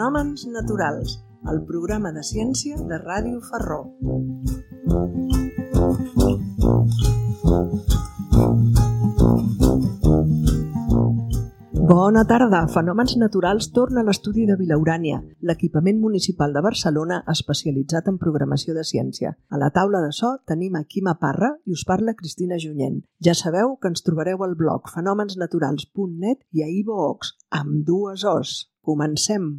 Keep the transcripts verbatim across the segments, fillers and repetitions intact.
Fenòmens naturals, el programa de ciència de Ràdio Ferró. Bona tarda! Fenòmens naturals torna a l'estudi de Vilaurània, l'equipament municipal de Barcelona especialitzat en programació de ciència. A la taula de so tenim a Quima Parra i us parla Cristina Junyent. Ja sabeu que ens trobareu al blog fenòmens naturals punt net i a iVoox, amb dues Os. Comencem!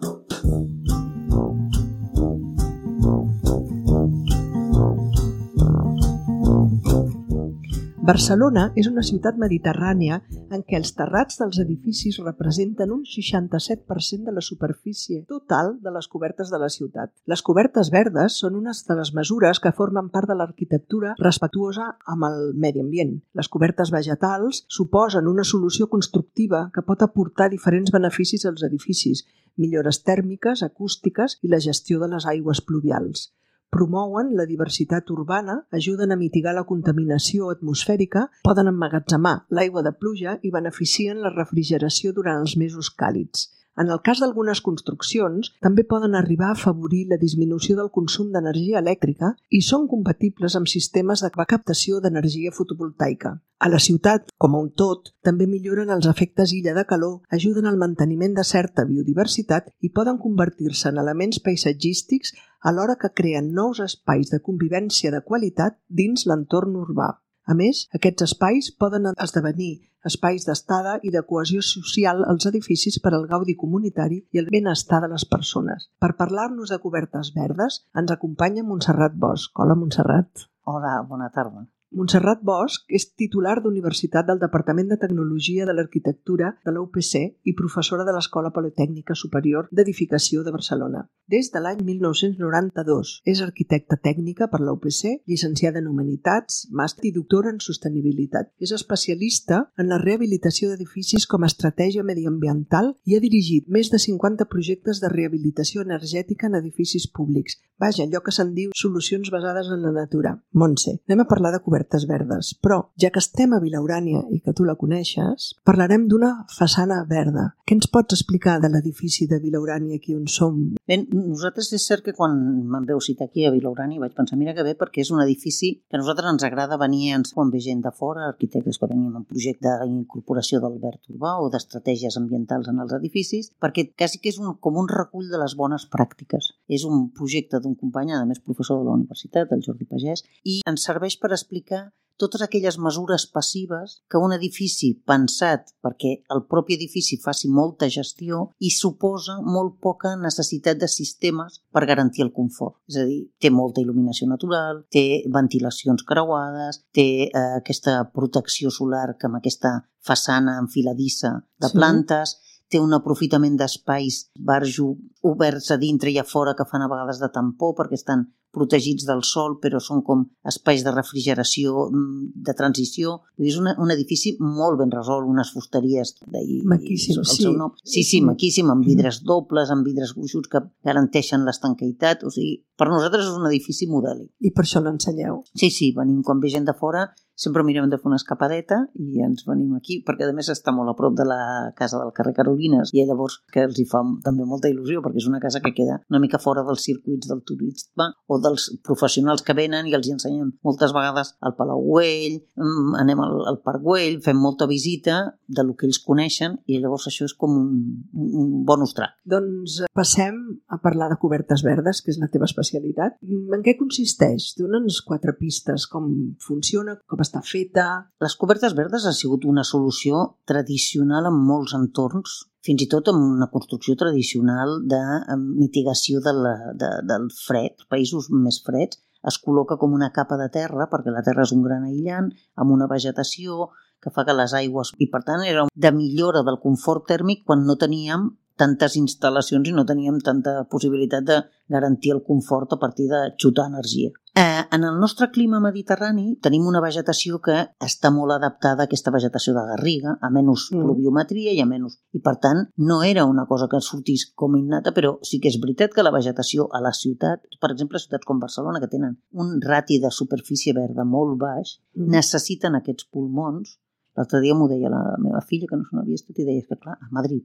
Barcelona és una ciutat mediterrània en què els terrats dels edificis representen un seixanta-set per cent de la superfície total de les cobertes de la ciutat. Les cobertes verdes són unes de les mesures que formen part de l'arquitectura respectuosa amb el medi ambient. Les cobertes vegetals suposen una solució constructiva que pot aportar diferents beneficis als edificis, millores tèrmiques, acústiques i la gestió de les aigües pluvials. Promouen la diversitat urbana, ajuden a mitigar la contaminació atmosfèrica, poden emmagatzemar l'aigua de pluja i beneficien la refrigeració durant els mesos càlids. En el cas d'algunes construccions, també poden arribar a afavorir la disminució del consum d'energia elèctrica i són compatibles amb sistemes de captació d'energia fotovoltaica. A la ciutat, com a un tot, també milloren els efectes illa de calor, ajuden al manteniment de certa biodiversitat i poden convertir-se en elements paisatgístics alhora que creen nous espais de convivència de qualitat dins l'entorn urbà. A més, aquests espais poden esdevenir espais d'estada i de cohesió social als edificis per al gaudi comunitari i el benestar de les persones. Per parlar-nos de cobertes verdes, ens acompanya Montserrat Bosch. Hola, Montserrat. Hola, bona tarda. Montserrat Bosch és titular d'Universitat del Departament de Tecnologia de l'Arquitectura de la U P C i professora de l'Escola Politècnica Superior d'Edificació de Barcelona. Des de l'any mil nou-cents noranta-dos és arquitecta tècnica per la U P C, llicenciada en Humanitats, màster i doctora en Sostenibilitat. És especialista en la rehabilitació d'edificis com a estratègia mediambiental i ha dirigit més de cinquanta projectes de rehabilitació energètica en edificis públics. Vaja, allò que se'n diu solucions basades en la natura. Montse, anem a parlar de cobertes verdes, però ja que estem a Vilaurània i que tu la coneixes, parlarem d'una façana verda. Què ens pots explicar de l'edifici de Vilaurània aquí on som? Bé, nosaltres és cert que quan me'n veu citar aquí a Vilaurània vaig pensar, mira que bé, perquè és un edifici que a nosaltres ens agrada venir, ens quan ve gent de fora, arquitectes que venim en projecte d'incorporació del verd urbà o d'estratègies ambientals en els edificis, perquè quasi que és un, com un recull de les bones pràctiques. És un projecte d'un company, a més professor de la universitat, el Jordi Pagès, i ens serveix per explicar totes aquelles mesures passives que un edifici pensat perquè el propi edifici faci molta gestió i suposa molt poca necessitat de sistemes per garantir el confort. És a dir, té molta il·luminació natural, té ventilacions creuades, té eh, aquesta protecció solar que amb aquesta façana enfiladissa de plantes, sí. Té un aprofitament d'espais barjo oberts a dintre i a fora que fan a vegades de tampó perquè estan protegits del sol, però són com espais de refrigeració, de transició. És una, un edifici molt ben resolt, unes fusteries. Maquíssim, sí. Sí, sí, maquíssim, amb vidres dobles, amb vidres gruixuts que garanteixen l'estanqueïtat. O sigui, per nosaltres és un edifici modèlic. I per això l'ensenyeu? Sí, sí, venim quan ve gent de fora, sempre mirem de fer una escapadeta i ens venim aquí, perquè a més està molt a prop de la casa del carrer Carolines i llavors que els hi fa també molta il·lusió perquè és una casa que queda una mica fora dels circuits del turisme o dels professionals que venen i els hi ensenyem moltes vegades al Palau Güell, anem al, al Parc Güell, fem molta visita de lo que ells coneixen i llavors això és com un, un bonus track. Doncs passem a parlar de cobertes verdes, que és la teva especialitat. En què consisteix? Dóna'ns quatre pistes, com funciona, com està feta. Les cobertes verdes ha sigut una solució tradicional en molts entorns, fins i tot en una construcció tradicional de mitigació de la, de, del fred. Països més freds es col·loca com una capa de terra, perquè la terra és un gran aïllant, amb una vegetació que fa que les aigües... I per tant era de millora del confort tèrmic quan no teníem tantes instal·lacions i no teníem tanta possibilitat de garantir el confort a partir de xutar energia. Eh, en el nostre clima mediterrani tenim una vegetació que està molt adaptada a aquesta vegetació de garriga, a menys mm. pluviometria i a menys. I per tant, no era una cosa que sortís com innata, però sí que és veritat que la vegetació a la ciutat, per exemple, ciutats com Barcelona, que tenen un rati de superfície verda molt baix, mm. necessiten aquests pulmons. L'altre dia m'ho deia la meva filla, que no se n'havia estat, i deia que, clar, a Madrid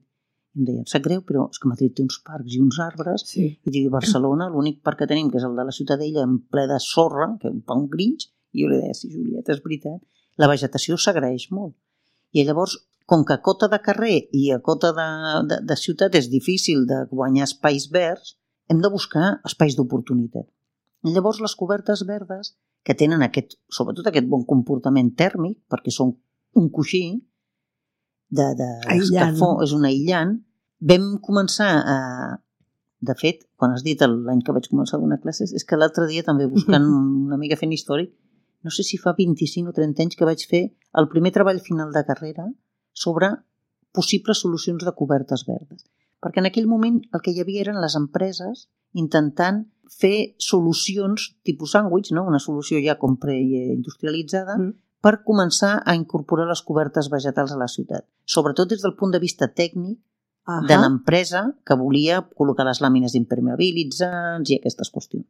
I em deien, sap greu, però és que Madrid té uns parcs i uns arbres, Sí. i dic, Barcelona, l'únic parc que tenim, que és el de la Ciutadella, en ple de sorra, que fa un grinx, i jo li deia, sí, Julieta, és veritat, la vegetació s'agraeix molt. I llavors, com que a cota de carrer i a cota de, de, de ciutat és difícil de guanyar espais verds, hem de buscar espais d'oportunitat. I llavors les cobertes verdes, que tenen aquest, sobretot aquest bon comportament tèrmic, perquè són un coixí de, de escafó, és un aïllant, vam començar a... De fet, quan has dit l'any que vaig començar a donar classes, és que l'altre dia també buscant una mica fent històric, no sé si fa vint-i-cinc o trenta anys que vaig fer el primer treball final de carrera sobre possibles solucions de cobertes verdes. Perquè en aquell moment el que hi havia eren les empreses intentant fer solucions tipus sàndwich, no? Una solució ja com preindustrialitzada, mm. per començar a incorporar les cobertes vegetals a la ciutat. Sobretot des del punt de vista tècnic uh-huh. de l'empresa que volia col·locar les làmines impermeabilitzants i aquestes qüestions.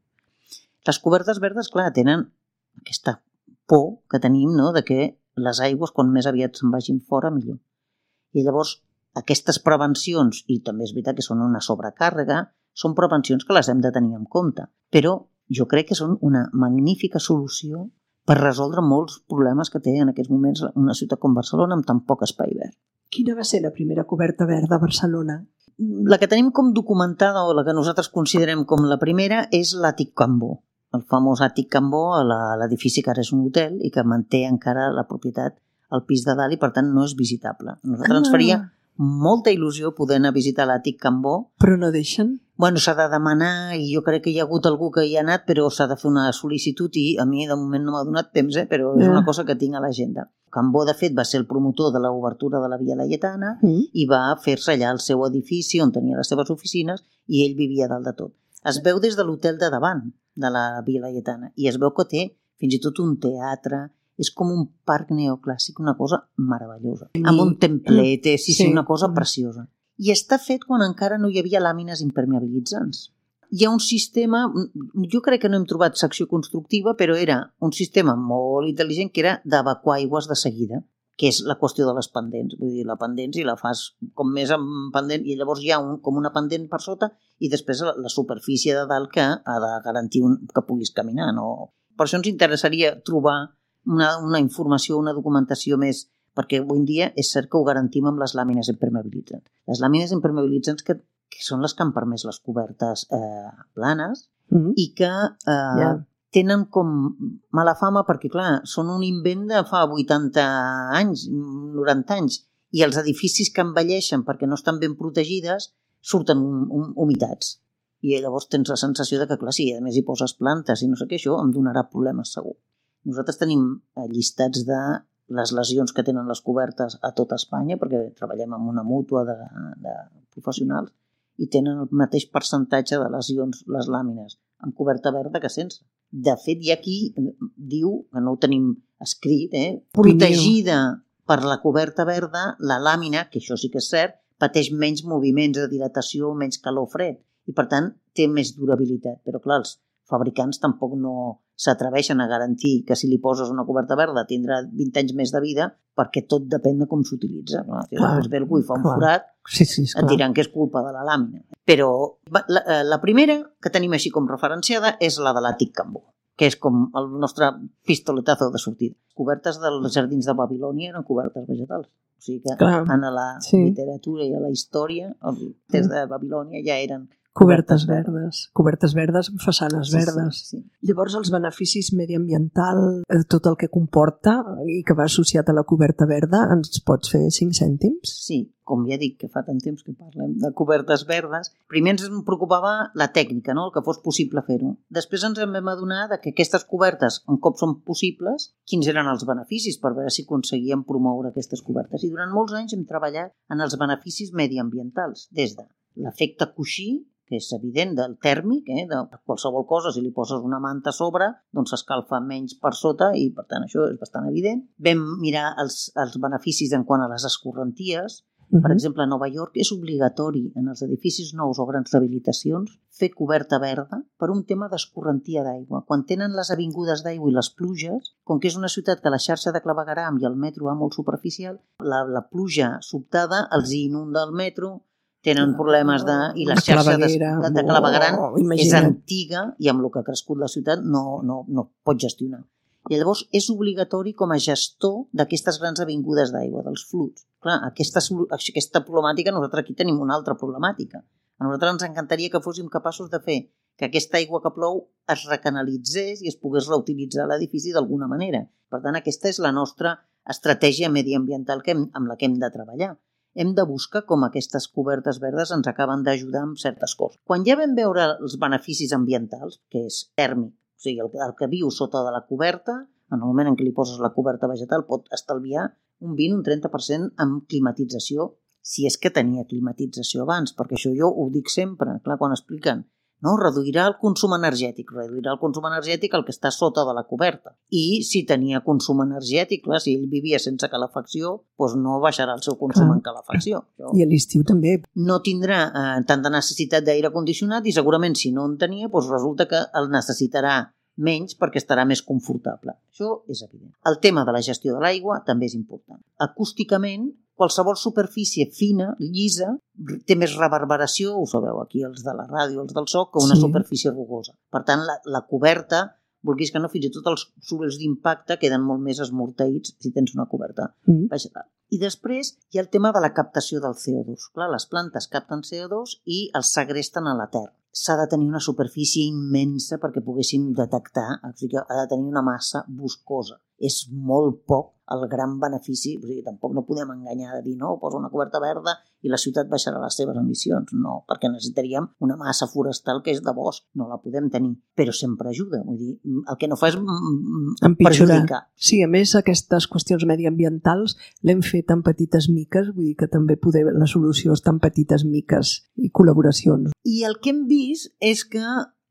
Les cobertes verdes, clar, tenen aquesta por que tenim, no?, de que les aigües, quan més aviat se'n vagin fora, millor. I llavors, aquestes prevencions, i també és veritat que són una sobrecàrrega, són prevencions que les hem de tenir en compte. Però jo crec que són una magnífica solució per resoldre molts problemes que té en aquests moments una ciutat com Barcelona amb tan poc espai verd. Quina va ser la primera coberta verda a Barcelona? La que tenim com documentada, o la que nosaltres considerem com la primera, és l'Àtic Cambó. El famós Àtic Cambó, a l'edifici que ara és un hotel i que manté encara la propietat al pis de dalt i per tant no és visitable. A nosaltres ah. ens faria molta il·lusió poder anar a visitar l'Àtic Cambó. Però no deixen? Bueno, s'ha de demanar i jo crec que hi ha hagut algú que hi ha anat, però s'ha de fer una sol·licitud i a mi de moment no m'ha donat temps, eh? Però és una cosa que tinc a l'agenda. Cambó, de fet, va ser el promotor de l'obertura de la Via Laietana mm. i va fer-se allà el seu edifici on tenia les seves oficines i ell vivia dalt de tot. Es veu des de l'hotel de davant de la Via Laietana i es veu que té fins i tot un teatre, és com un parc neoclàssic, una cosa meravellosa. I... amb un templet, sí, sí, sí, una cosa preciosa. I està fet quan encara no hi havia làmines impermeabilitzants. Hi ha un sistema, jo crec que no hem trobat secció constructiva, però era un sistema molt intel·ligent que era d'evacuar aigües de seguida, que és la qüestió de les pendents. Vull dir, la pendent si la fas com més amb pendent i llavors hi ha un, com una pendent per sota i després la, la superfície de dalt que ha de garantir un, que puguis caminar. No? Per això ens interessaria trobar una, una informació, una documentació més, perquè avui en dia és cert que ho garantim amb les làmines impermeabilitzants. Les làmines impermeabilitzants que, que són les que han permès les cobertes eh, planes mm-hmm. i que eh, yeah. tenen com mala fama perquè, clar, són un invent de fa vuitanta anys, noranta anys, i els edificis que envelleixen perquè no estan ben protegides surten um, um, humitats. I llavors tens la sensació de que, clar, si a més hi poses plantes i no sé què, això em donarà problemes segur. Nosaltres tenim llistats de les lesions que tenen les cobertes a tota Espanya, perquè treballem amb una mútua de, de professionals i tenen el mateix percentatge de lesions, les làmines, amb coberta verda que sense. De fet, hi ha qui diu, que no ho tenim escrit, eh, protegida per la coberta verda, la làmina, que això sí que és cert, pateix menys moviments de dilatació, menys calor fred, i per tant té més durabilitat. Però clar, els fabricants tampoc no s'atreveixen a garantir que si li poses una coberta verda tindrà vint anys més de vida perquè tot depèn de com s'utilitza. No? Si després ve algú i fa un clar. forat, sí, sí, et diran que és culpa de la làmina. Però la, la primera que tenim així com referenciada és la de l'Àtic Cambó, que és com el nostre pistoletazo de sortida. Cobertes dels jardins de Babilònia eren cobertes vegetals. O sigui que clar. en la sí. literatura i a la història, des de Babilònia ja eren cobertes verdes, cobertes verdes, façanes verdes. Sí, sí, sí. Llavors, els beneficis mediambientals, tot el que comporta i que va associat a la coberta verda, ens pots fer cinc cèntims? Sí, com ja dic que fa tant temps que parlem de cobertes verdes, primer ens preocupava la tècnica, no? El que fos possible fer-ho. Després ens vam adonar que aquestes cobertes, un cop són possibles, quins eren els beneficis per veure si aconseguíem promoure aquestes cobertes. I durant molts anys hem treballat en els beneficis mediambientals, des de l'efecte coixí, que és evident, del tèrmic, eh, de qualsevol cosa, si li poses una manta a sobre, doncs s'escalfa menys per sota i, per tant, això és bastant evident. Vam mirar els, els beneficis en quant a les escorrenties. Uh-huh. Per exemple, a Nova York és obligatori en els edificis nous o grans rehabilitacions fer coberta verda per un tema d'escorrentia d'aigua. Quan tenen les avingudes d'aigua i les pluges, com que és una ciutat que la xarxa de clavegueram i el metro va molt superficial, la, la pluja sobtada els inunda el metro, tenen problemes de... I la xarxa de, de clavegueran oh, és antiga i amb el que ha crescut la ciutat no, no, no pot gestionar. I llavors és obligatori com a gestor d'aquestes grans avingudes d'aigua, dels fluts. Clar, aquesta, aquesta problemàtica, nosaltres aquí tenim una altra problemàtica. A nosaltres ens encantaria que fóssim capaços de fer que aquesta aigua que plou es recanalitzés i es pogués reutilitzar a l'edifici d'alguna manera. Per tant, aquesta és la nostra estratègia mediambiental que hem, amb la que hem de treballar. Hem de buscar com aquestes cobertes verdes ens acaben d'ajudar amb certes coses. Quan ja vam veure els beneficis ambientals, que és tèrmic, o sigui, el, el que viu sota de la coberta, en el moment en què li poses la coberta vegetal pot estalviar un vint o un trenta per cent amb climatització, si és que tenia climatització abans, perquè això jo ho dic sempre, clar, quan expliquen, no, reduirà el consum energètic, reduirà el consum energètic el que està sota de la coberta. I si tenia consum energètic, clar, si ell vivia sense calefacció, doncs no baixarà el seu consum clar. En calefacció. Això. I a l'estiu també. No tindrà eh, tanta necessitat d'aire condicionat i segurament si no en tenia, doncs resulta que el necessitarà menys perquè estarà més confortable. Això és evident. El tema de la gestió de l'aigua també és important. Acústicament, qualsevol superfície fina, llisa, té més reverberació, ho sabeu aquí els de la ràdio, els del so, que una sí. superfície rugosa. Per tant, la, la coberta, vulguis que no, fins i tot els sorolls d'impacte queden molt més esmorteïts si tens una coberta mm. vegetal. I després hi ha el tema de la captació del C O dos. Clar, les plantes capten C O dos i els segresten a la terra. S'ha de tenir una superfície immensa perquè poguéssim detectar, o sigui, ha de tenir una massa boscosa. És molt poc el gran benefici, o sigui, tampoc no podem enganyar de dir no, posa una coberta verda i la ciutat baixarà les seves emissions. No, perquè necessitaríem una massa forestal que és de bosc, no la podem tenir, però sempre ajuda. Vull dir, el que no fa és perjudicar. Sí, a més, aquestes qüestions mediambientals l'hem fet en petites miques, vull dir que també poder, la solució està en petites miques i col·laboracions. I el que hem vist és que,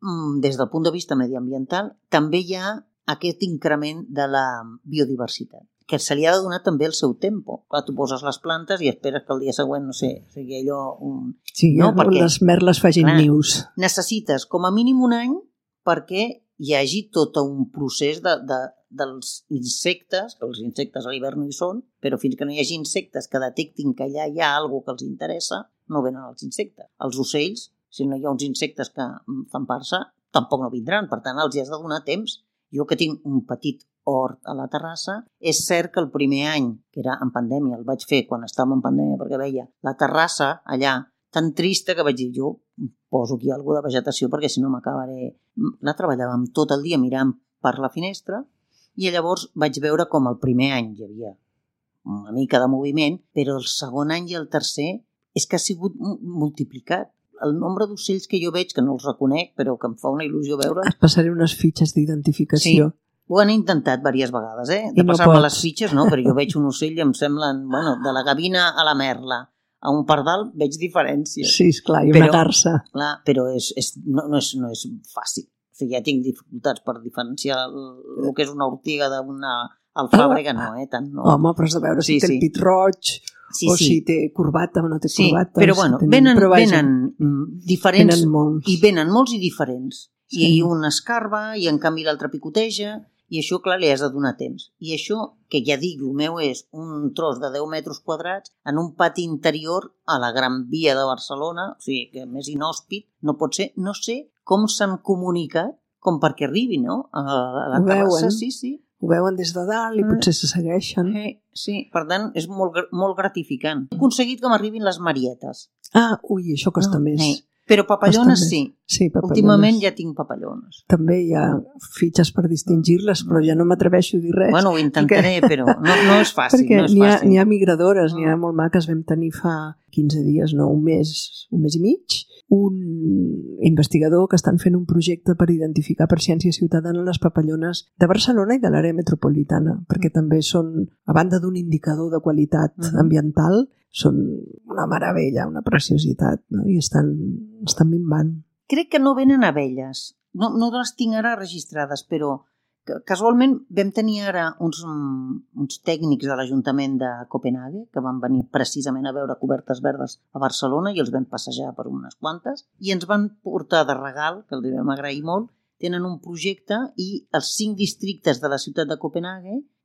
des del punt de vista mediambiental, també hi ha aquest increment de la biodiversitat, que se li ha de donar també el seu tempo. Clar, tu poses les plantes i esperes que el dia següent, no sé, sigui allò... Un... Sí, no? Perquè les merles facin nius. Necessites com a mínim un any perquè hi hagi tot un procés de, de, dels insectes, que els insectes a l'hivern no hi són, però fins que no hi hagi insectes que detectin que allà hi ha alguna que els interessa, no venen els insectes. Els ocells, si no hi ha uns insectes que fan parsa, tampoc no vindran. Per tant, els hi has de donar temps. Jo que tinc un petit hort a la terrassa, és cert que el primer any, que era en pandèmia, el vaig fer quan estàvem en pandèmia, perquè veia la terrassa allà tan trista que vaig dir, jo poso aquí alguna de vegetació perquè si no m'acabaré... La treballàvem tot el dia mirant per la finestra i llavors vaig veure com el primer any hi havia una mica de moviment, però el segon any i el tercer és que ha sigut multiplicat. El nombre d'ocells que jo veig, que no els reconec, però que em fa una il·lusió veure... Et passaré unes fitxes d'identificació. Sí, ho han intentat diverses vegades, eh? De passar-me no les fitxes, no? Però jo veig un ocell i em semblen, bueno, de la gavina a la merla, a un pardal veig diferències. Sí, esclar, i una però, garça. Clar, però és, és, no, no, és, no és fàcil. O sigui, ja tinc dificultats per diferenciar el, el que és una ortiga d'una alfàbrega, no, eh? Tant no. Home, però has de veure si sí, té sí. el pit roig... Sí, o sí. si té corbata o no té sí, corbata. Però bueno, tenen, venen, però venen diferents venen molts. i venen molts i diferents. Sí. I un escarba i en canvi l'altre picoteja i això, clar, li has de donar temps. I això, que ja dic, el meu és un tros de deu metres quadrats en un pati interior a la Gran Via de Barcelona, o sigui, que més inhòspit no pot ser. No sé com s'han comunicat com perquè arribi, no? A la terrassa, sí, sí. Ho veuen des de dalt i potser se segueixen. Sí, sí. Per tant, és molt, molt gratificant. He aconseguit que m'arribin les marietes. Ah, ui, això costa no, més. Sí. Però papallones sí. Sí, papallones. Últimament ja tinc papallones. També hi ha fitxes per distingir-les, però ja no m'atreveixo a dir res. Bueno, ho intentaré, perquè... però no, no és fàcil. Perquè no és n'hi ha, fàcil. n'hi ha migradores, n'hi ha molt maques. Vam tenir fa quinze dies, no, un mes, un mes i mig, un investigador que estan fent un projecte per identificar per ciència ciutadana les papallones de Barcelona i de l'àrea metropolitana, perquè també són, a banda d'un indicador de qualitat uh-huh. ambiental, són una meravella, una preciositat, no? I estan, estan minvant. Crec que no venen abelles, no, no les tinc ara registrades, però casualment vam tenir ara uns, uns tècnics de l'Ajuntament de Copenhague que van venir precisament a veure cobertes verdes a Barcelona i els vam passejar per unes quantes i ens van portar de regal, que els vam agrair molt, tenen un projecte i els cinc districtes de la ciutat de Copenhague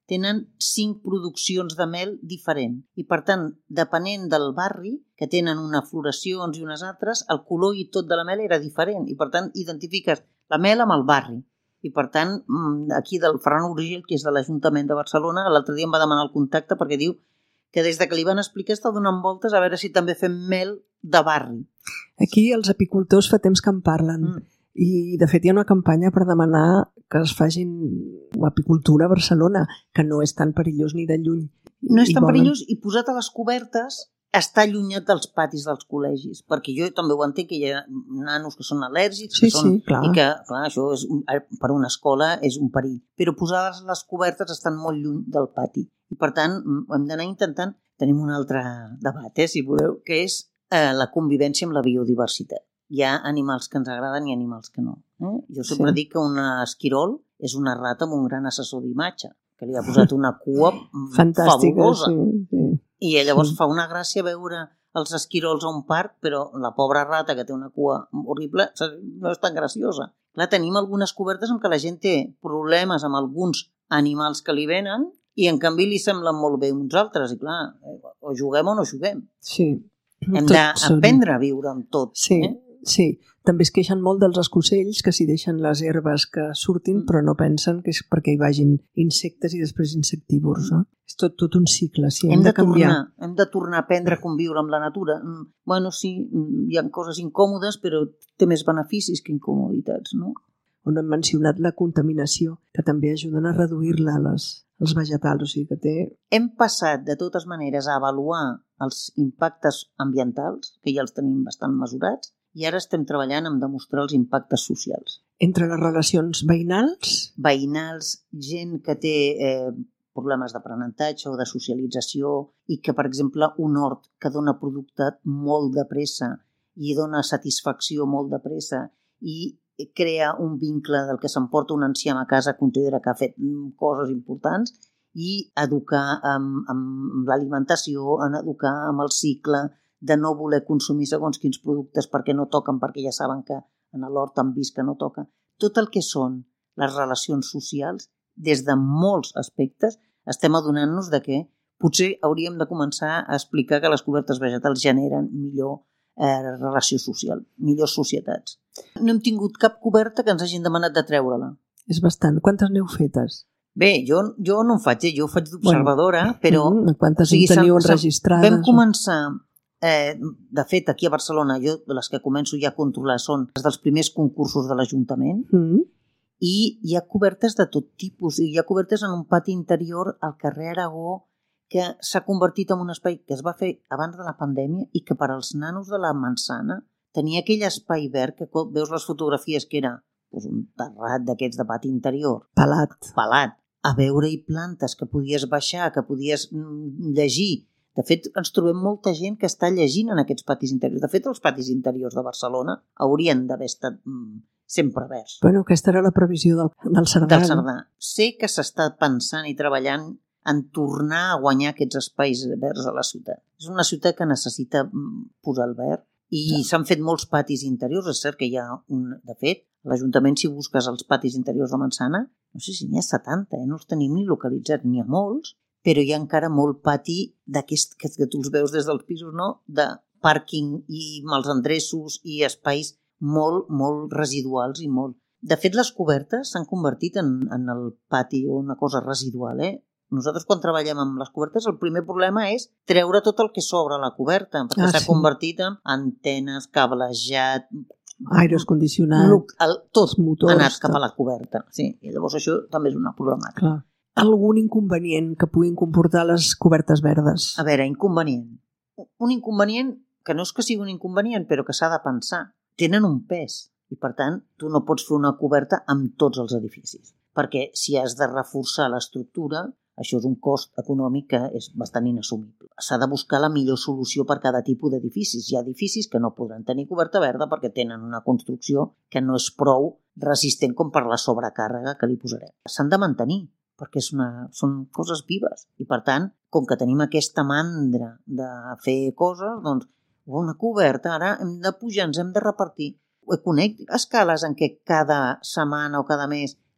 tenen cinc produccions de mel diferents. I, per tant, depenent del barri, que tenen unes floracions i unes altres, el color i tot de la mel era diferent. I, per tant, identifiques la mel amb el barri. I, per tant, aquí del Ferran Urgell, que és de l'Ajuntament de Barcelona, l'altre dia em va demanar el contacte perquè diu que des de que li van explicar està donant voltes a veure si també fem mel de barri. Aquí els apicultors fa temps que en parlen. Mm. I, de fet, hi ha una campanya per demanar que es facin apicultura a Barcelona, que no és tan perillós ni de lluny. No és I tan volen... perillós i posat a les cobertes està allunyat dels patis dels col·legis, perquè jo també ho entenc que hi ha nanos que són al·lèrgics, sí, que són, sí, clar. i que, clar, això és, per una escola és un perill. Però posades les cobertes estan molt lluny del pati. I, per tant, hem d'anar intentant... Tenim un altre debat, eh, si voleu, que és eh, la convivència amb la biodiversitat. Hi ha animals que ens agraden i animals que no. Eh? Jo sempre sí. dic que un esquirol és una rata amb un gran assessor d'imatge, que li ha posat una cua fantàstica, fabulosa. Sí, sí. I llavors sí. fa una gràcia veure els esquirols a un parc, però la pobra rata que té una cua horrible no és tan graciosa. Clar, tenim algunes cobertes en què la gent té problemes amb alguns animals que li venen i en canvi li semblen molt bé uns altres. I clar, o juguem o no juguem. Sí. Hem d'aprendre a viure amb tot. Sí, eh? sí. També es queixen molt dels escocells que s'hi deixen les herbes que surtin, mm. però no pensen que és perquè hi vagin insectes i després insectívors. No? És tot, tot un cicle. Sí, hem, hem, de de canviar. tornar, hem de tornar a aprendre a conviure amb la natura. Bueno, sí, hi ha coses incòmodes, però té més beneficis que incomoditats, no? On hem mencionat la contaminació, que també ajuden a reduir-la les, els vegetals. O sigui que té... Hem passat, de totes maneres, a avaluar els impactes ambientals, que ja els tenim bastant mesurats, i ara estem treballant en demostrar els impactes socials. Entre les relacions veïnals? Veïnals, gent que té eh, problemes d'aprenentatge o de socialització i que, per exemple, un hort que dona producte molt de pressa i dona satisfacció molt de pressa i crea un vincle del que s'emporta un enciam a casa, considera que ha fet coses importants, i educar amb, amb l'alimentació, en educar amb el cicle, de no voler consumir segons quins productes perquè no toquen, perquè ja saben que en l'hort han vist que no toca. Tot el que són les relacions socials, des de molts aspectes, estem adonant-nos de que potser hauríem de començar a explicar que les cobertes vegetals generen millor eh, relació social, millors societats. No hem tingut cap coberta que ens hagin demanat de treure-la. És bastant. Quantes n'heu fetes? Bé, jo, jo no en faig, eh? Jo ho faig d'observadora, bueno, però... Mm, quantes o sigui, en teniu enregistrades? Vam començar... Eh, de fet, aquí a Barcelona, jo les que començo ja a controlar són les dels primers concursos de l'Ajuntament mm. i hi ha cobertes de tot tipus. Hi ha cobertes en un pati interior al carrer Aragó que s'ha convertit en un espai que es va fer abans de la pandèmia i que per als nanos de la Mansana tenia aquell espai verd que veus les fotografies que era doncs, un terrat d'aquests de pati interior. Pelat. Pelat. A veure-hi plantes que podies baixar, que podies llegir. De fet, ens trobem molta gent que està llegint en aquests patis interiors. De fet, els patis interiors de Barcelona haurien d'haver estat mm, sempre verds. Bueno, aquesta era la previsió del, del Cerdà. Del Cerdà. Sé que s'està pensant i treballant en tornar a guanyar aquests espais verds a la ciutat. És una ciutat que necessita posar el verd i sí. S'han fet molts patis interiors. És cert que hi ha un... De fet, a l'Ajuntament, si busques els patis interiors de Mansana, no sé si n'hi ha setanta, eh? No els tenim ni localitzats, n'hi ha molts, però hi ha encara molt pati d'aquest que, que tu els veus des dels pisos, no? De pàrquing i mals endreços i espais molt, molt residuals i molt... De fet, les cobertes s'han convertit en, en el pati o una cosa residual, eh? Nosaltres, quan treballem amb les cobertes, el primer problema és treure tot el que s'obre a la coberta, perquè ah, s'ha sí. convertit en antenes, cablejat... Aires condicionats... El, tot motors, ha anat cap tot. a la coberta. Sí, i llavors això també és una problemàtica. Clar. Algun inconvenient que puguin comportar les cobertes verdes? A veure, inconvenient. Un inconvenient que no és que sigui un inconvenient, però que s'ha de pensar. Tenen un pes i, per tant, tu no pots fer una coberta amb tots els edificis. Perquè si has de reforçar l'estructura, això és un cost econòmic que és bastant inassumible. S'ha de buscar la millor solució per cada tipus d'edificis. Hi ha edificis que no podran tenir coberta verda perquè tenen una construcció que no és prou resistent com per la sobrecàrrega que li posarem. S'han de mantenir, perquè és una, són coses vives. I, per tant, com que tenim aquesta mandra de fer coses, doncs, una coberta, ara hem de pujar, ens hem de repartir. Conec escales en què cada setmana o cada mes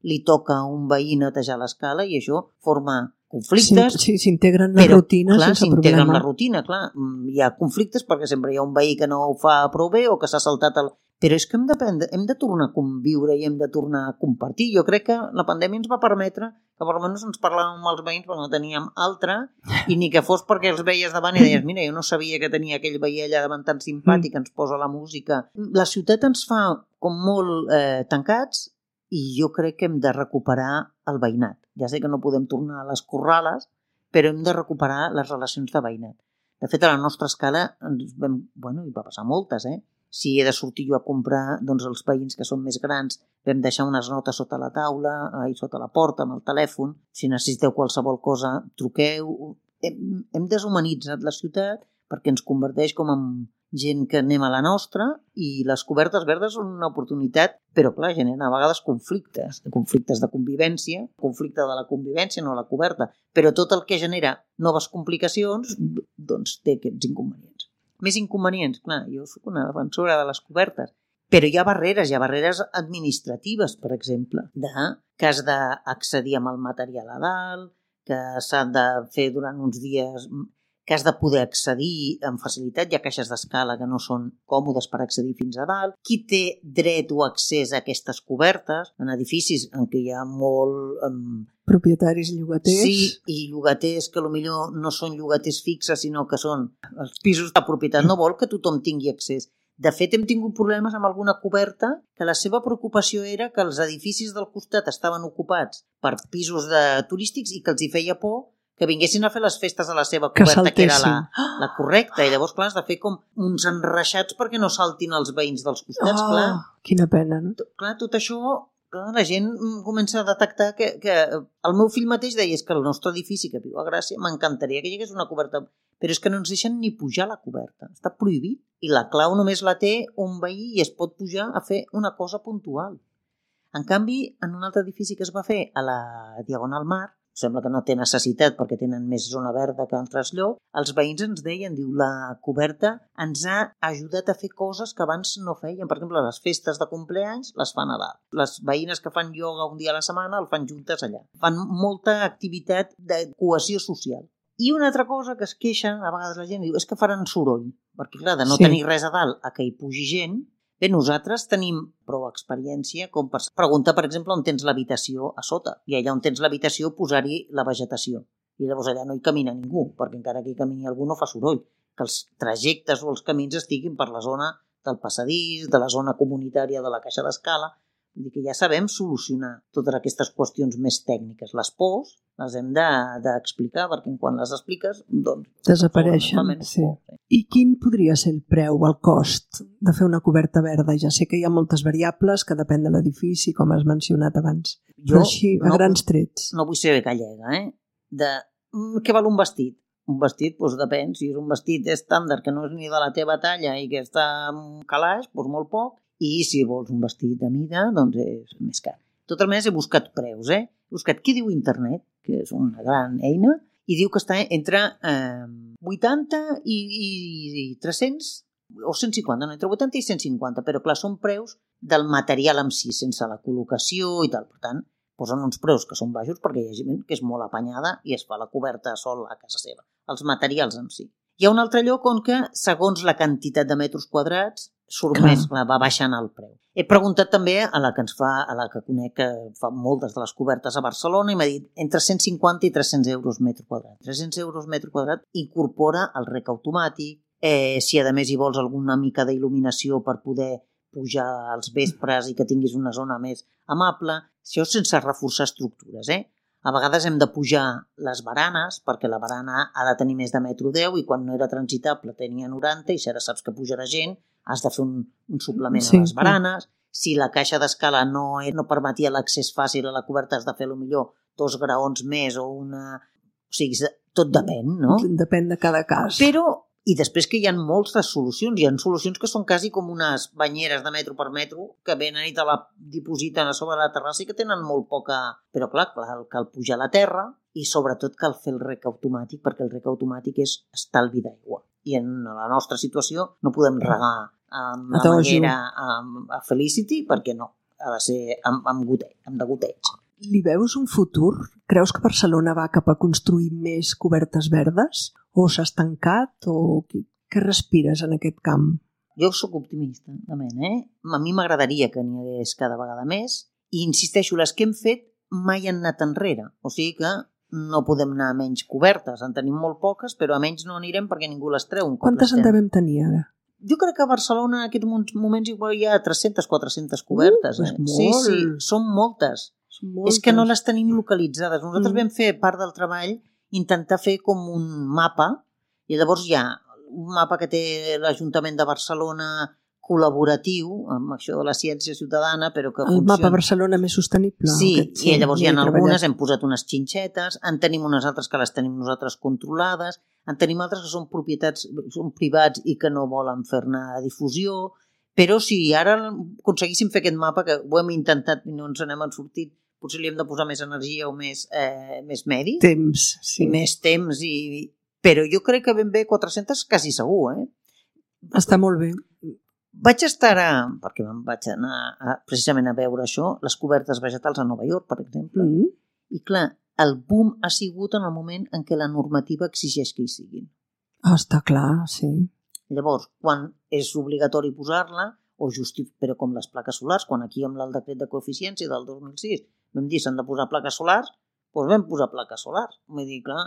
li toca a un veí netejar l'escala i això forma conflictes. Sí, s'integren en la però, rutina clar, sense s'integren problema. en la rutina, clar. Hi ha conflictes perquè sempre hi ha un veí que no ho fa prou bé o que s'ha saltat el... Però és que hem de, prendre, hem de tornar a conviure i hem de tornar a compartir. Jo crec que la pandèmia ens va permetre que per almenys ens parlàvem amb els veïns perquè no teníem altra i ni que fos perquè els veies davant i deies mira, jo no sabia que tenia aquell veí allà davant tan simpàtic, ens posa la música. La ciutat ens fa com molt eh, tancats i jo crec que hem de recuperar el veïnat. Ja sé que no podem tornar a les corrales, però hem de recuperar les relacions de veïnat. De fet, a la nostra escala, ens vam, bueno, hi va passar moltes, eh? Si he de sortir jo a comprar, doncs els veïns que són més grans vam deixar unes notes sota la taula, ahí sota la porta, amb el telèfon. Si necessiteu qualsevol cosa, truqueu. Hem, hem deshumanitzat la ciutat perquè ens converteix com en gent que anem a la nostra i les cobertes verdes són una oportunitat, però clar, generen a vegades conflictes, conflictes de convivència, conflicte de la convivència, no la coberta, però tot el que genera noves complicacions, doncs té aquests inconvenients. Més inconvenients, clar, jo soc una defensora de les cobertes, però hi ha barreres, hi ha barreres administratives, per exemple, de que has d'accedir amb el material a dalt, que s'ha de fer durant uns dies, que has de poder accedir amb facilitat, hi ha caixes d'escala que no són còmodes per accedir fins a dalt. Qui té dret o accés a aquestes cobertes en edificis en què hi ha molt... Um, propietaris llogaters. Sí, i llogaters que potser no són llogaters fixes, sinó que són els pisos de propietat. No vol que tothom tingui accés. De fet, hem tingut problemes amb alguna coberta que la seva preocupació era que els edificis del costat estaven ocupats per pisos de turístics i que els hi feia por que vinguessin a fer les festes a la seva coberta, que, que era la, la correcta. I llavors, clar, has de fer com uns enreixats perquè no saltin els veïns dels costats, oh, clar. Quina pena, no? Clar, tot això... Clar, la gent comença a detectar que, que el meu fill mateix deia que el nostre edifici que viu a Gràcia m'encantaria que hi hagués una coberta, però és que no ens deixen ni pujar a la coberta, està prohibit i la clau només la té un veí i es pot pujar a fer una cosa puntual. En canvi, en un altre edifici que es va fer a la Diagonal Mar, sembla que no té necessitat perquè tenen més zona verda que altres llocs, els veïns ens deien, diu, la coberta ens ha ajudat a fer coses que abans no feien. Per exemple, les festes de compleanys les fan a dalt. Les veïnes que fan ioga un dia a la setmana el fan juntes allà. Fan molta activitat de cohesió social. I una altra cosa que es queixen, a vegades la gent diu, és que faran soroll, perquè clar, de no sí. tenir res a dalt a que hi pugi gent. Bé, nosaltres tenim prou experiència com per preguntar, per exemple, on tens l'habitació a sota. I allà on tens l'habitació posar-hi la vegetació. I llavors allà no hi camina ningú, perquè encara que hi camini algú no fa soroll. Que els trajectes o els camins estiguin per la zona del passadís, de la zona comunitària de la caixa d'escala. Vull dir que ja sabem solucionar totes aquestes qüestions més tècniques. Les pors les hem d'explicar, de, perquè quan les expliques, doncs... desapareixen, sí. Por. I quin podria ser el preu, el cost de fer una coberta verda? Ja sé que hi ha moltes variables que depèn de l'edifici, com has mencionat abans. Jo però així, a no, grans trets. No vull ser gallega, eh? De què val un vestit? Un vestit, doncs depèn. Si és un vestit estàndard que no és ni de la teva talla i que està en calaix, doncs molt poc. I si vols un vestit de mida, doncs és més car. Tot el més he buscat preus, eh? He buscat què diu internet, que és una gran eina, i diu que està entre eh, vuitanta i, i, i tres-cents, o cent cinquanta, no, entre vuitanta i cent cinquanta, però clar, són preus del material en si, sense la col·locació i tal. Per tant, posen uns preus que són baixos perquè hi ha gent que és molt apanyada i es fa la coberta sol a casa seva. Els materials en si. Hi ha un altre lloc on que, segons la quantitat de metres quadrats, surt clar. Més, clar, va baixant el preu. He preguntat també a la que ens fa, a la que conec que fa moltes de les cobertes a Barcelona i m'ha dit entre cent cinquanta i tres-cents euros metre quadrat. tres-cents euros metre quadrat incorpora el rec automàtic, eh, si a més hi vols alguna mica d'il·luminació per poder pujar als vespres i que tinguis una zona més amable, això sense reforçar estructures, eh? A vegades hem de pujar les baranes, perquè la barana ha de tenir més de metro deu i quan no era transitable tenia noranta i si ara saps que pujarà gent, has de fer un, un suplement sí, a les baranes. Sí. Si la caixa d'escala no, no permetia l'accés fàcil a la coberta, has de fer millor dos graons més o una... O sigui, tot depèn, no? Depèn de cada cas. Però, i després que hi ha moltes solucions, hi ha solucions que són quasi com unes banyeres de metro per metro que venen i te la dipositen a sobre la terrassa i que tenen molt poca... Però clar, clar cal pujar a la terra i sobretot cal fer el rec automàtic perquè el rec automàtic és estalvi d'aigua. I en la nostra situació no podem regar amb la manguera a, a Felicity perquè no. ha de ser amb, amb, goteig, amb de goteig. Li veus un futur? Creus que Barcelona va cap a construir més cobertes verdes? O s'ha estancat? O què respires en aquest camp? Jo sóc optimista, realment, eh? A mi m'agradaria que n'hi hagués cada vegada més i insisteixo, les que hem fet mai han anat enrere. O sigui que no podem anar a menys cobertes. En tenim molt poques, però a menys no anirem perquè ningú les treu. Un cop Quantes en devem tenir ara? Jo crec que a Barcelona en aquests moments igual hi ha tres-centes, quatre-centes cobertes. Uh, eh? és Sí, molt. sí, són moltes. Són moltes. És que no les tenim localitzades. Nosaltres Mm. vam fer part del treball intentar fer com un mapa i llavors hi ha un mapa que té l'Ajuntament de Barcelona col·laboratiu amb això de la ciència ciutadana, però que El funciona... mapa Barcelona més sostenible. Sí, aquest, i llavors hi ha he algunes, treballat. hem posat unes xinxetes, en tenim unes altres que les tenim nosaltres controlades, en tenim altres que són propietats, són privats i que no volen fer-ne difusió, però si ara aconseguíssim fer aquest mapa, que ho hem intentat i no ens n'hem sortit, potser li hem de posar més energia o més, eh, més medi, Temps, sí. i més temps, i... però jo crec que ben bé quatre-centes quasi segur, eh? Està molt bé. Vaig estar a, perquè me'n vaig anar a, precisament a veure això, les cobertes vegetals a Nova York, per exemple, Mm. i clar, el boom ha sigut en el moment en què la normativa exigeix que hi siguin. Ah, està clar, sí. Llavors, quan és obligatori posar-la, o justif... però com les plaques solars, quan aquí amb el decret de coeficiència del dos mil sis vam dir s'han de posar plaques solars, doncs vam posar plaques solars. Vull dir, clar,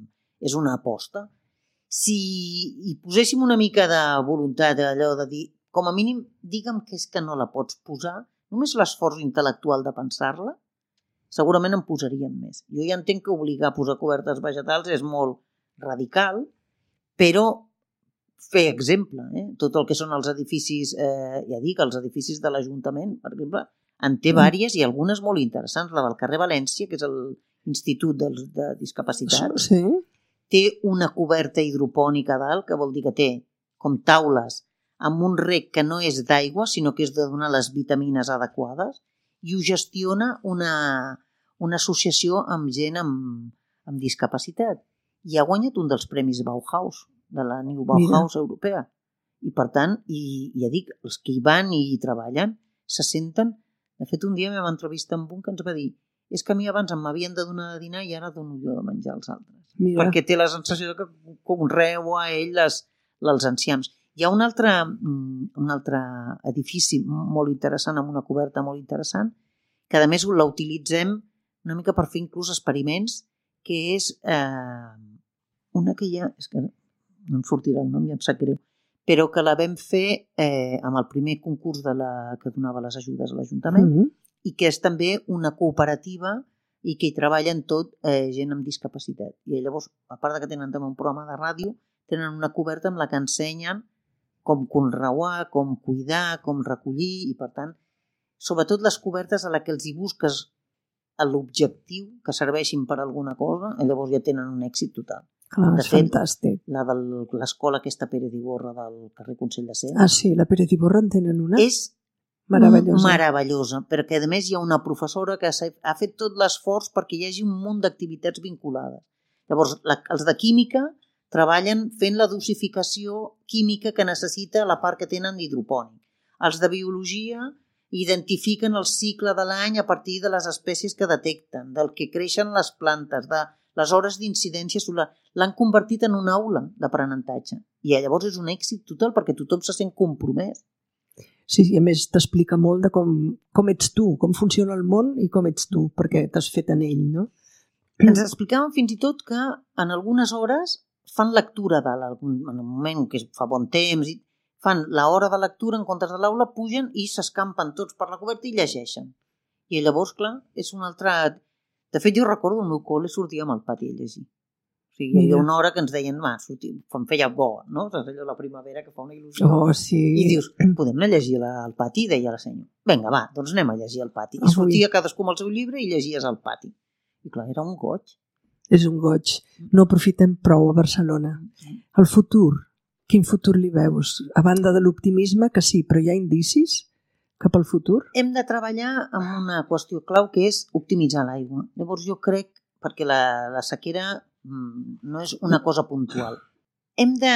és una aposta. Si hi poséssim una mica de voluntat, allò de dir, com a mínim, digue'm que és que no la pots posar, només l'esforç intel·lectual de pensar-la, segurament en posaríem més. Jo ja entenc que obligar a posar cobertes vegetals és molt radical, però fer exemple, eh? Tot el que són els edificis, eh, ja dic, els edificis de l'Ajuntament, per exemple, en té vàries i algunes molt interessants. La del carrer València, que és l'Institut de, de Discapacitats, Sí. té una coberta hidropònica a dalt, que vol dir que té com taules amb un rec que no és d'aigua, sinó que és de donar les vitamines adequades, i ho gestiona una, una associació amb gent amb, amb discapacitat. I ha guanyat un dels premis Bauhaus, de la New Bauhaus Mira. Europea. I per tant, i, ja dic, els que hi van i hi treballen se senten... De fet, un dia vam entrevistar amb un que ens va dir és que a mi abans em m'havien de donar de dinar i ara dono jo de menjar als altres. Mira. Perquè té la sensació que conreu a ell les, els enciams. Hi ha un altre, un altre edifici molt interessant, amb una coberta molt interessant, que a més la utilitzem una mica per fer inclús experiments, que és eh, una que hi ha... És que no em sortirà el nom, ja em sap greu, però que la vam fer eh, amb el primer concurs de la, que donava les ajudes a l'Ajuntament, mm-hmm. i que és també una cooperativa i que hi treballen tot eh, gent amb discapacitat. I llavors, a part de que tenen també un programa de ràdio, tenen una coberta amb la que ensenyen com conreuar, com cuidar, com recollir, i per tant, sobretot les cobertes a la que els hi busques l'objectiu, que serveixin per alguna cosa, i llavors ja tenen un èxit total. Clar, de és fet, fantàstic. La de l'escola aquesta Pere d'Iborra del carrer Consell de Cent. Ah, sí, la Pere d'Iborra en tenen una? És meravellosa. meravellosa, perquè a més hi ha una professora que ha fet tot l'esforç perquè hi hagi un munt d'activitats vinculades. Llavors, la, els de química treballen fent la dosificació química que necessita la part que tenen d'hidropònic. Els de biologia identifiquen el cicle de l'any a partir de les espècies que detecten, del que creixen les plantes, de les hores d'incidència solar. L'han convertit en una aula d'aprenentatge. I llavors és un èxit total perquè tothom se sent compromès. Sí, i a més t'explica molt de com, com ets tu, com funciona el món i com ets tu, perquè t'has fet en ell, no? Ens explicaven fins i tot que en algunes hores fan lectura de l'algun, en un moment que fa bon temps, i fan l'hora de lectura en comptes de l'aula, pugen i s'escampen tots per la coberta i llegeixen. I llavors, clar, és un altre... De fet, jo recordo el meu col·le sortíem al pati a llegir. O sigui, hi havia una hora que ens deien, va, sortim, em feia bo, no? És allò la primavera que fa una il·lusió. Oh, sí. I dius, podem anar a llegir al pati? Deia la senyora. Vinga, va, doncs anem a llegir al pati. I sortia cadascú amb el seu llibre i llegies al pati. I clar, era un goig. És un goig. No aprofitem prou a Barcelona. El futur, quin futur li veus? A banda de l'optimisme, que sí, però hi ha indicis cap al futur? Hem de treballar amb una qüestió clau que és optimitzar l'aigua. Llavors jo crec, perquè la, la sequera no és una cosa puntual, hem de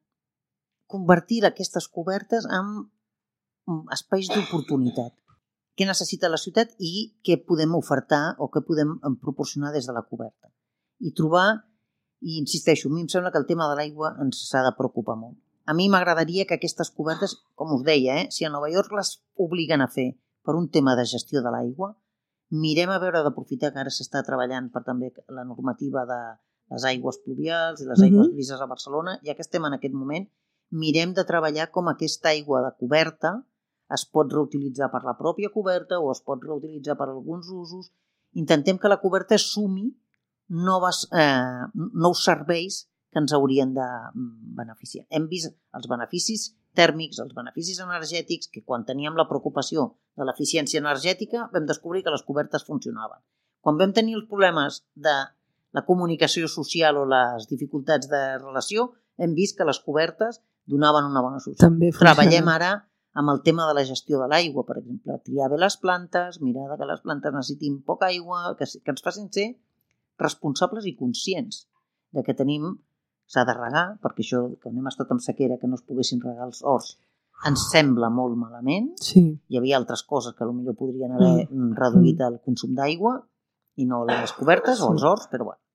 convertir aquestes cobertes en espais d'oportunitat. què necessita la ciutat i què podem ofertar o què podem proporcionar des de la coberta. I trobar, i insisteixo, a mi em sembla que el tema de l'aigua ens s'ha de preocupar molt. A mi m'agradaria que aquestes cobertes, com us deia, eh, si a Nova York les obliguen a fer per un tema de gestió de l'aigua, mirem a veure d'aprofitar que ara s'està treballant per també la normativa de les aigües pluvials i les aigües Mhm. grises a Barcelona, ja que estem en aquest moment, mirem de treballar com aquesta aigua de coberta es pot reutilitzar per la pròpia coberta o es pot reutilitzar per alguns usos. Intentem que la coberta sumi noves, eh, nous serveis que ens haurien de beneficiar. Hem vist els beneficis tèrmics, els beneficis energètics, que quan teníem la preocupació de l'eficiència energètica vam descobrir que les cobertes funcionaven. Quan vam tenir els problemes de la comunicació social o les dificultats de relació, hem vist que les cobertes donaven una bona solució. També funciona. Treballem ara amb el tema de la gestió de l'aigua, per exemple, triar bé les plantes, mirar que les plantes necessitin poca aigua, que, que ens facin ser responsables i conscients de que tenim, s'ha de regar, perquè això, que hem estat amb sequera, que no es poguessin regar els horts, ens sembla molt malament. Sí. Hi havia altres coses que potser podrien haver Mm. reduït el consum d'aigua i no les cobertes o els horts, però bueno.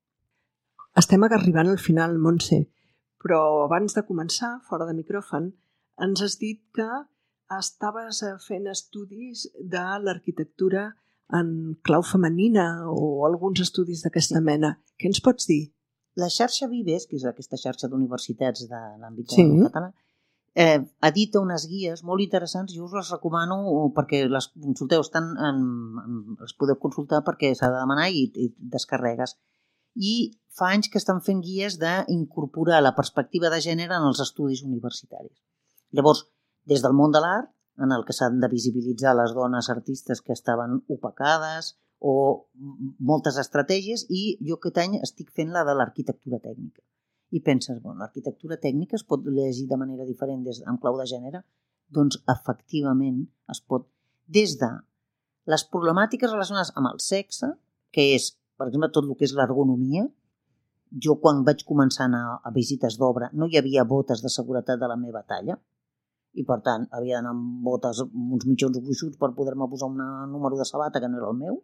Estem arribant al final, Montse, però abans de començar, fora de micròfon, ens has dit que estaves fent estudis de l'arquitectura en clau femenina o alguns estudis d'aquesta mena. Què ens pots dir? La xarxa Vives, que és aquesta xarxa d'universitats de l'àmbit Sí. català, eh, edita unes guies molt interessants. Jo us les recomano perquè les consulteu, estan en, en, les podeu consultar perquè s'ha de demanar i, i descarregues. I fa anys que estan fent guies d'incorporar la perspectiva de gènere en els estudis universitaris. Llavors, des del món de l'art, en el que s'han de visibilitzar les dones artistes que estaven opacades o moltes estratègies, i jo aquest any estic fent la de l'arquitectura tècnica. I penses, bueno, l'arquitectura tècnica es pot llegir de manera diferent des, en clau de gènere? Doncs efectivament es pot. Des de les problemàtiques relacionades amb el sexe, que és, per exemple, tot el que és l'ergonomia. Jo quan vaig començar a anar a visites d'obra no hi havia botes de seguretat de la meva talla i per tant havia d'anar amb botes, amb uns mitjons gruixuts per poder-me posar un número de sabata que no era el meu,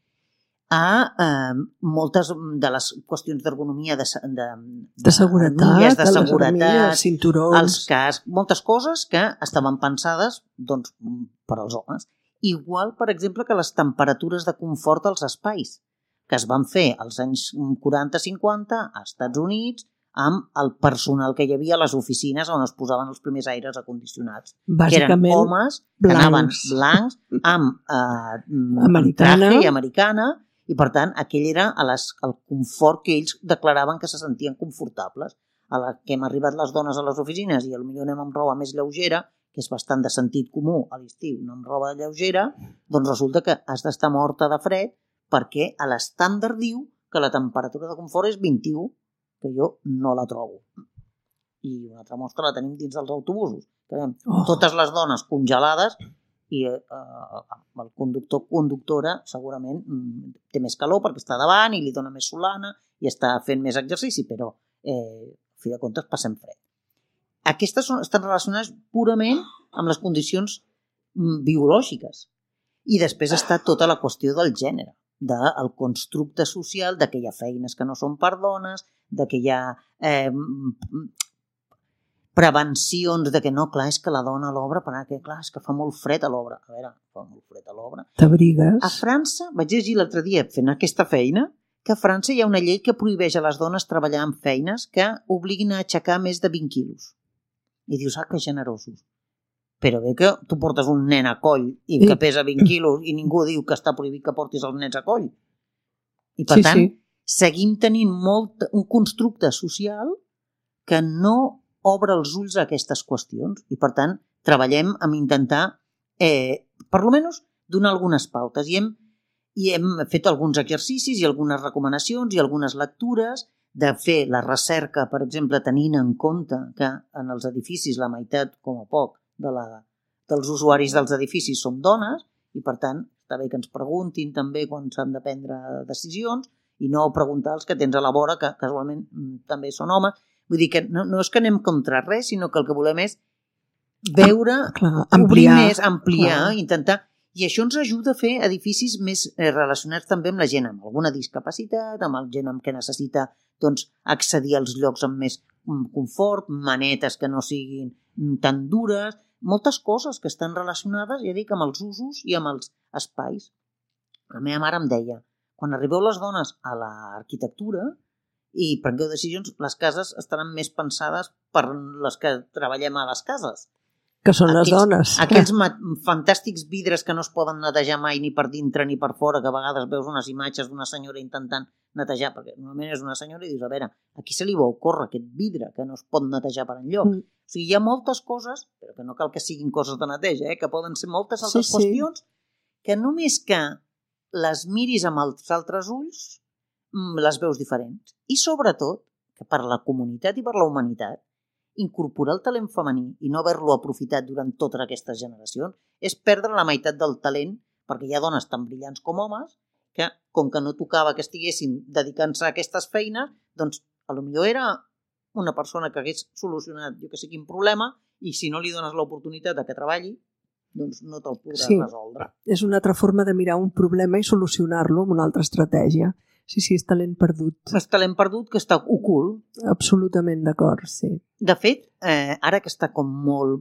a eh, moltes de les qüestions d'ergonomia, de, de, De seguretat, armilles de de les seguretat, armilles, cinturons. els cascs, moltes coses que estaven pensades doncs, per als homes. Igual, per exemple, que les temperatures de confort als espais, que es van fer als anys quaranta cinquanta a Estats Units amb el personal que hi havia a les oficines on es posaven els primers aires acondicionats. Bàsicament, que eren homes que blancs. anaven blancs amb eh, Americana. traje i americana, i per tant aquell era a les, el confort que ells declaraven que se sentien confortables. A la que hem arribat les dones a les oficines i potser anem amb roba més lleugera, que és bastant de sentit comú a l'estiu, no amb roba lleugera, doncs resulta que has d'estar morta de fred perquè a l'estàndard diu que la temperatura de confort és vint-i-u, que jo no la trobo. I una altra mostra la tenim dins dels autobusos. Tenim Oh. totes les dones congelades i eh, el conductor conductora segurament mm, té més calor perquè està davant i li dona més solana i està fent més exercici, però eh, a fi de comptes passem fred. Aquestes són, estan relacionades purament amb les condicions mm, biològiques. I després està tota la qüestió del gènere, del constructe social, de que hi ha feines que no són per dones, de que hi ha eh, prevencions de que no, clar, és que la dona a l'obra, perquè clar, és que fa molt fred a l'obra. A veure, fa molt fred a l'obra. T'abrigues. A França, vaig llegir l'altre dia fent aquesta feina, que a França hi ha una llei que prohibeix a les dones treballar en feines que obliguin a aixecar més de vint quilos. I dius, ah, que generosos. Però bé que tu portes un nen a coll i que pesa vint quilos i ningú diu que està prohibit que portis els nens a coll. I per Sí, tant, sí. seguim tenint molt, un constructe social que no obre els ulls a aquestes qüestions i per tant treballem amb intentar eh, per almenys donar algunes pautes i hem, i hem fet alguns exercicis i algunes recomanacions i algunes lectures de fer la recerca, per exemple, tenint en compte que en els edificis la meitat, com a poc, de la, dels usuaris dels edificis són dones i per tant està bé que ens preguntin també quan s'han de prendre decisions i no preguntar als que tens a la vora que casualment també són homes. Vull dir que no, no és que anem contra res, sinó que el que volem és veure, Clar, obrir ampliar, més, ampliar, clar. intentar... I això ens ajuda a fer edificis més relacionats també amb la gent amb alguna discapacitat, amb la gent amb què necessita doncs, accedir als llocs amb més confort, manetes que no siguin tan dures, moltes coses que estan relacionades, ja dic, amb els usos i amb els espais. La meva mare em deia, quan arribeu les dones a l'arquitectura i prengueu decisions, les cases estaran més pensades per les que treballem a les cases. Que són les aquells, dones. Aquells fantàstics vidres que no es poden netejar mai ni per dintre ni per fora, que a vegades veus unes imatges d'una senyora intentant netejar, perquè normalment és una senyora i dius, a veure, aquí se li va ocórrer aquest vidre que no es pot netejar per enlloc. Mm. O sigui, hi ha moltes coses, però que no cal que siguin coses de neteja, eh? Que poden ser moltes altres sí, qüestions, sí. Que només que les miris amb els altres ulls les veus diferents. I sobretot, que per la comunitat i per la humanitat, incorporar el talent femení i no haver-lo aprofitat durant totes aquestes generacions és perdre la meitat del talent, perquè hi ha dones tan brillants com homes que, com que no tocava que estiguessin dedicant-se a aquestes feines, doncs potser era una persona que hagués solucionat jo que sé quin problema i si no li dones l'oportunitat de que treballi, doncs no te'l podràs sí, resoldre. És una altra forma de mirar un problema i solucionar-lo amb una altra estratègia. Sí, sí, és talent perdut. És talent perdut que està ocult. Absolutament d'acord, sí. De fet, eh, ara que està com molt...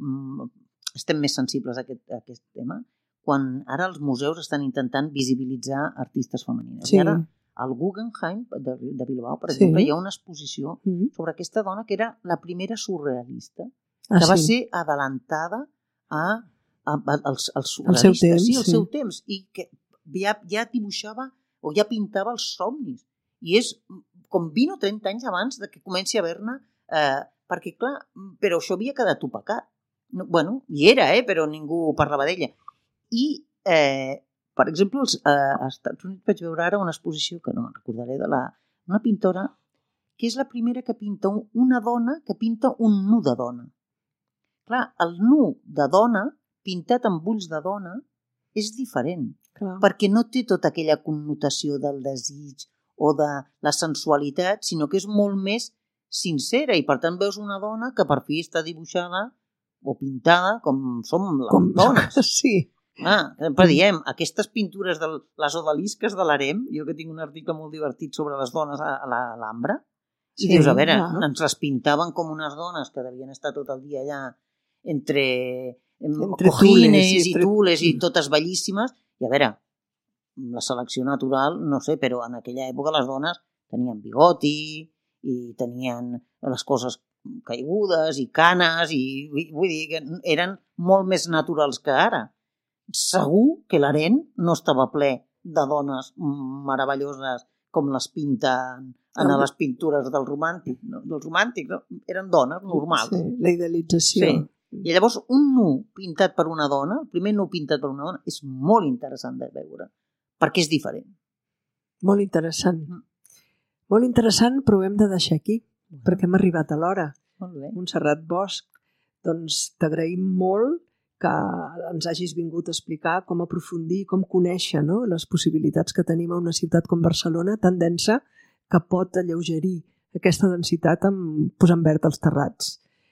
estem més sensibles a aquest, a aquest tema, quan ara els museus estan intentant visibilitzar artistes femenines. Sí. I ara al Guggenheim de, de Bilbao, per exemple, sí. Hi ha una exposició mm-hmm. sobre aquesta dona que era la primera surrealista, ah, que va sí. ser adelantada a, a, a, als, als surrealistes. El seu temps. Sí, el sí. seu temps. I que ja, ja dibuixava o ja pintava els somnis. I és com vint o trenta anys abans de que comenci a haver-ne, eh, perquè clar, però això havia quedat opacat. No, bueno, hi era, eh, però ningú parlava d'ella. I, eh, per exemple, als, eh, als Estats Units vaig veure ara una exposició, que no me'n recordaré, de la, una pintora que és la primera que pinta un, una dona que pinta un nu de dona. Clar, el nu de dona, pintat amb ulls de dona, és diferent. Clar. Perquè no té tota aquella connotació del desig o de la sensualitat, sinó que és molt més sincera i per tant veus una dona que per fi està dibuixada o pintada com som les com... dones. Sí. Ah, sempre diem, aquestes pintures de les odalisques de l'harem, jo que tinc un article molt divertit sobre les dones a l'Ambra, i sí, dius, a veure, no? Ens les pintaven com unes dones que devien estar tot el dia allà entre, entre cojines i, i tules i totes bellíssimes. I a veure, la selecció natural, no sé, però en aquella època les dones tenien bigoti i tenien les coses caigudes i canes i vull dir que eren molt més naturals que ara. Segur que l'harem no estava ple de dones meravelloses com les pinten en les pintures del romàntic, no? Dels romàntics, no? Eren dones normals. Sí, la idealització. Sí. I llavors un nu pintat per una dona, el primer nu pintat per una dona, és molt interessant de veure, perquè és diferent. Molt interessant. Mm. Molt interessant, però ho hem de deixar aquí, mm. perquè hem arribat a l'hora. Molt bé. Montserrat Bosch, doncs t'agraïm molt que ens hagis vingut a explicar com aprofundir, com conèixer, no? Les possibilitats que tenim a una ciutat com Barcelona, tan densa que pot alleugerir aquesta densitat amb posant verd als terrats.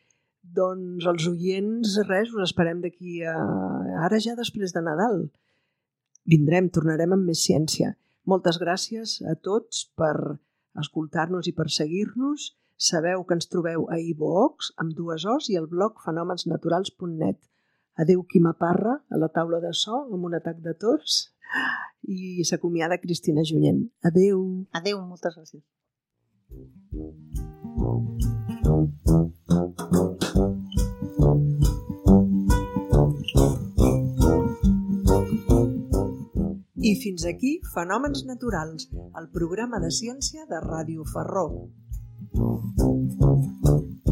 Doncs els oients, res, us esperem d'aquí a... ara ja després de Nadal. Vindrem, tornarem amb més ciència. Moltes gràcies a tots per escoltar-nos i per seguir-nos. Sabeu que ens trobeu a iVoox, amb dues O's, i al blog fenòmensnaturals punt net. Adéu Quima Parra, a la taula de so, amb un atac de tos. I s'acomiada Cristina Junyent. Adéu. Adéu, moltes gràcies. I fins aquí Fenòmens Naturals, el programa de ciència de Ràdio Ferró.